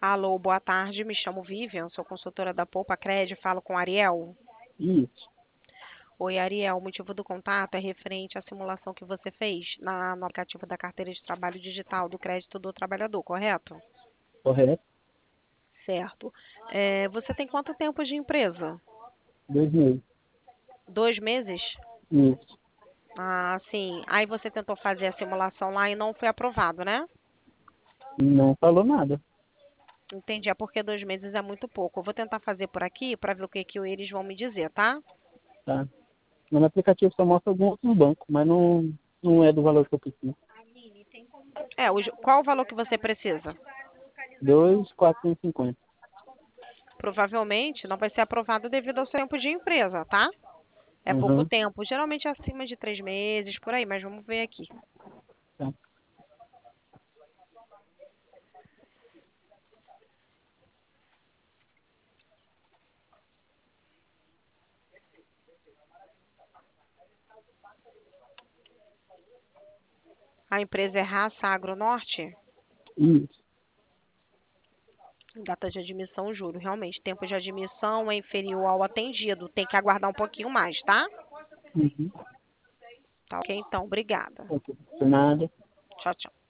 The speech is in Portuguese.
Alô, boa tarde. Me chamo Vivian, sou consultora da Poupa Cred. Falo com Ariel. Isso, Oi, Ariel. O motivo do contato é referente à simulação que você fez no aplicativo da Carteira de Trabalho Digital do Crédito do Trabalhador, correto? correto. Certo. Você tem quanto tempo de empresa? 2 meses. 2 meses? Isso. Ah, sim. Aí você tentou fazer a simulação lá e não foi aprovado, né? Não falou nada, Entendi. É porque 2 meses é muito pouco. Eu vou tentar fazer por aqui para ver o que eles vão me dizer, tá? tá? No aplicativo só mostra algum outro banco, mas não é do valor que eu preciso. Qual o valor que você precisa? 2.450. Provavelmente não vai ser aprovado devido ao seu tempo de empresa, tá? É pouco Uhum, tempo, geralmente é acima de 3 meses, por aí, mas vamos ver aqui. tá. A empresa é Raça Agronorte, Isso. data de admissão, juro. Realmente, tempo de admissão é inferior ao atendido. Tem que aguardar um pouquinho mais, tá? Uhum. Tá ok, então, obrigada. Ok. Por nada. Tchau, tchau.